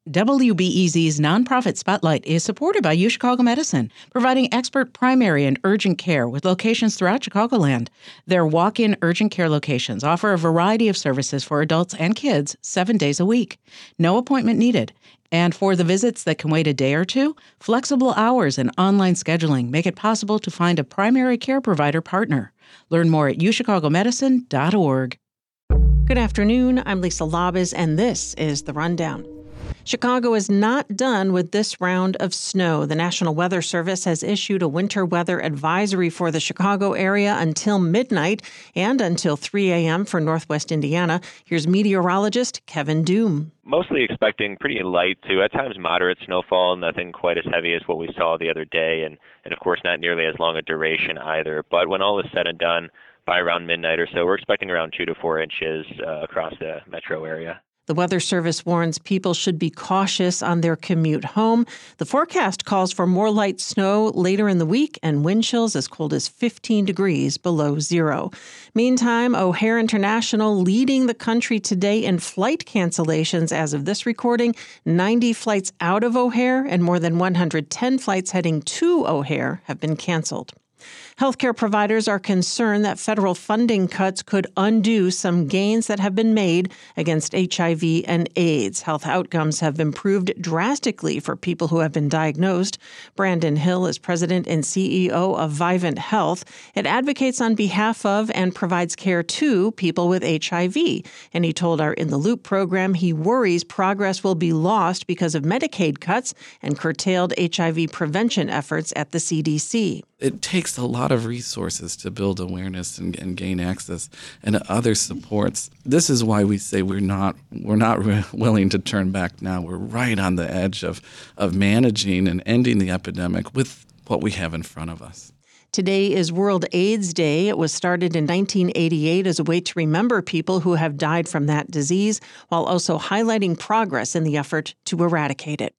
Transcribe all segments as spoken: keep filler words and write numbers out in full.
W B E Z's nonprofit Spotlight is supported by UChicago Medicine, providing expert primary and urgent care with locations throughout Chicagoland. Their walk-in urgent care locations offer a variety of services for adults and kids seven days a week. No appointment needed. And for the visits that can wait a day or two, flexible hours and online scheduling make it possible to find a primary care provider partner. Learn more at u chicago medicine dot org. Good afternoon. I'm Lisa Labas, and this is The Rundown. Chicago is not done with this round of snow. The National Weather Service has issued a winter weather advisory for the Chicago area until midnight and until three a.m. for Northwest Indiana. Here's meteorologist Kevin Doom. Mostly expecting pretty light to, at times, moderate snowfall, nothing quite as heavy as what we saw the other day, and, and of course not nearly as long a duration either. But when all is said and done, by around midnight or so, we're expecting around two to four inches uh, across the metro area. The Weather Service warns people should be cautious on their commute home. The forecast calls for more light snow later in the week and wind chills as cold as fifteen degrees below zero. Meantime, O'Hare International leading the country today in flight cancellations as of this recording. ninety flights out of O'Hare and more than one hundred ten flights heading to O'Hare have been canceled. Healthcare providers are concerned that federal funding cuts could undo some gains that have been made against H I V and AIDS. Health outcomes have improved drastically for people who have been diagnosed. Brandon Hill is president and C E O of Vivint Health. It advocates on behalf of and provides care to people with H I V. And he told our In the Loop program he worries progress will be lost because of Medicaid cuts and curtailed H I V prevention efforts at the C D C. It takes a lot of resources to build awareness and, and gain access and other supports. This is why we say we're not we're not re- willing to turn back now. We're right on the edge of, of managing and ending the epidemic with what we have in front of us. Today is World AIDS Day. It was started in nineteen eighty-eight as a way to remember people who have died from that disease, while also highlighting progress in the effort to eradicate it.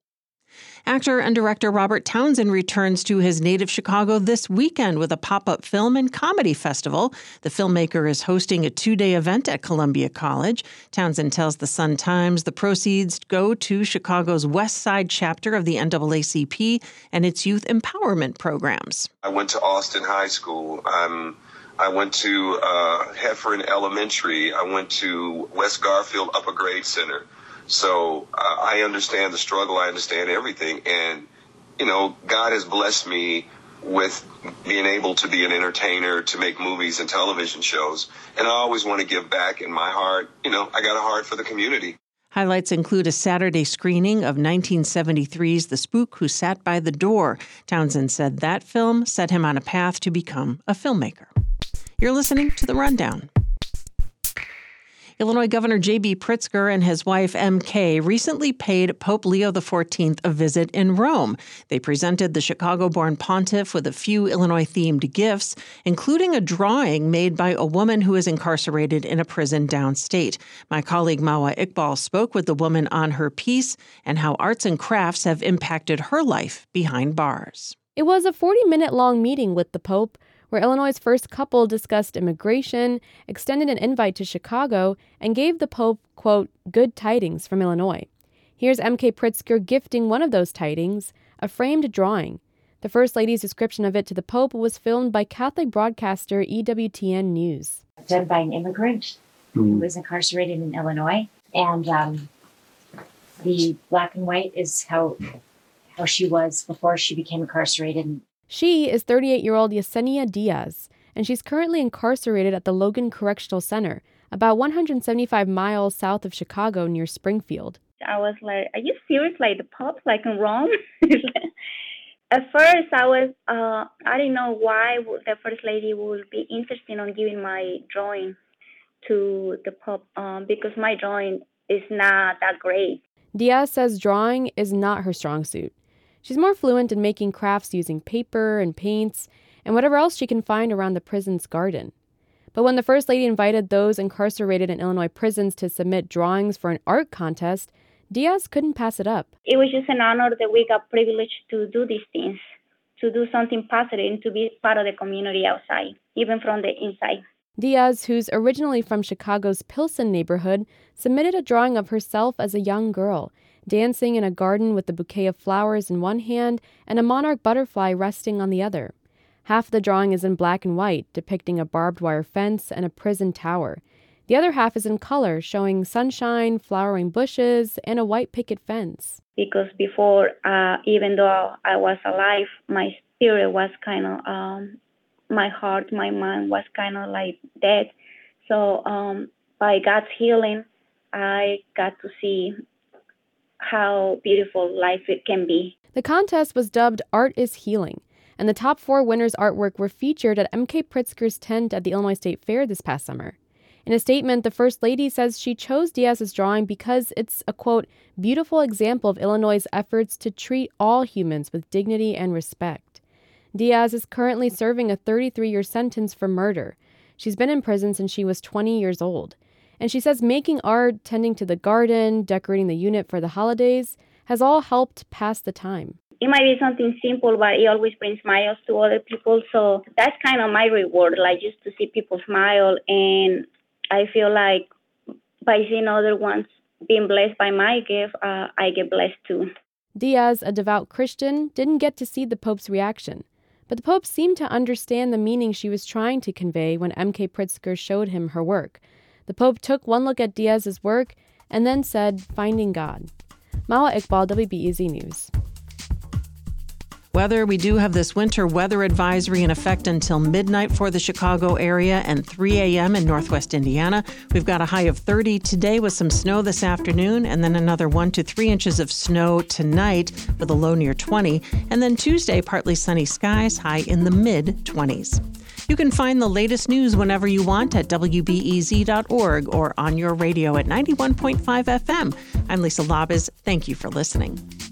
Actor and director Robert Townsend returns to his native Chicago this weekend with a pop-up film and comedy festival. The filmmaker is hosting a two-day event at Columbia College. Townsend tells the Sun-Times the proceeds go to Chicago's West Side chapter of the N double A C P and its youth empowerment programs. I went to Austin High School. Um, I went to uh, Heffern Elementary. I went to West Garfield Upper Grade Center. So uh, I understand the struggle. I understand everything. And, you know, God has blessed me with being able to be an entertainer, to make movies and television shows. And I always want to give back in my heart. You know, I got a heart for the community. Highlights include a Saturday screening of nineteen seventy-three's The Spook Who Sat by the Door. Townsend said that film set him on a path to become a filmmaker. You're listening to The Rundown. Illinois Governor J B Pritzker and his wife M K recently paid Pope Leo the fourteenth a visit in Rome. They presented the Chicago-born pontiff with a few Illinois-themed gifts, including a drawing made by a woman who is incarcerated in a prison downstate. My colleague Mawa Iqbal spoke with the woman on her piece and how arts and crafts have impacted her life behind bars. It was a forty-minute long meeting with the Pope, where Illinois' first couple discussed immigration, extended an invite to Chicago, and gave the Pope, quote, good tidings from Illinois. Here's M K Pritzker gifting one of those tidings, a framed drawing. The First Lady's description of it to the Pope was filmed by Catholic broadcaster E W T N News. Done by an immigrant mm. who was incarcerated in Illinois. And um, the black and white is how how she was before she became incarcerated. She is thirty-eight-year-old Yesenia Diaz, and she's currently incarcerated at the Logan Correctional Center, about one hundred seventy-five miles south of Chicago near Springfield. I was like, are you serious? Like the Pope, like in Rome? At first, I was, uh, I didn't know why the First Lady would be interested in giving my drawing to the Pope, um, because my drawing is not that great. Diaz says drawing is not her strong suit. She's more fluent in making crafts using paper and paints and whatever else she can find around the prison's garden. But when the First Lady invited those incarcerated in Illinois prisons to submit drawings for an art contest, Diaz couldn't pass it up. It was just an honor that we got privileged to do these things, to do something positive and to be part of the community outside, even from the inside. Diaz, who's originally from Chicago's Pilsen neighborhood, submitted a drawing of herself as a young girl dancing in a garden with a bouquet of flowers in one hand and a monarch butterfly resting on the other. Half the drawing is in black and white, depicting a barbed wire fence and a prison tower. The other half is in color, showing sunshine, flowering bushes, and a white picket fence. Because before, uh, even though I was alive, my spirit was kind of, um, my heart, my mind was kind of like dead. So um, by God's healing, I got to see how beautiful life it can be. The contest was dubbed Art is Healing, and the top four winners' artwork were featured at M K Pritzker's tent at the Illinois State Fair this past summer. In a statement, the First Lady says she chose Diaz's drawing because it's a, quote, beautiful example of Illinois' efforts to treat all humans with dignity and respect. Diaz is currently serving a thirty-three-year sentence for murder. She's been in prison since she was twenty years old. And she says making art, tending to the garden, decorating the unit for the holidays has all helped pass the time. It might be something simple, but it always brings smiles to other people. So that's kind of my reward, like just to see people smile. And I feel like by seeing other ones being blessed by my gift, uh, I get blessed too. Diaz, a devout Christian, didn't get to see the Pope's reaction. But the Pope seemed to understand the meaning she was trying to convey when M K Pritzker showed him her work. The Pope took one look at Diaz's work and then said, "Finding God." Mawa Iqbal, W B E Z News. Weather, we do have this winter weather advisory in effect until midnight for the Chicago area and three a.m. in northwest Indiana. We've got a high of thirty today with some snow this afternoon, and then another one to three inches of snow tonight with a low near twenty. And then Tuesday, partly sunny skies, high in the mid-twenties. You can find the latest news whenever you want at W B E Z dot org or on your radio at ninety-one point five F M. I'm Lisa Labuz. Thank you for listening.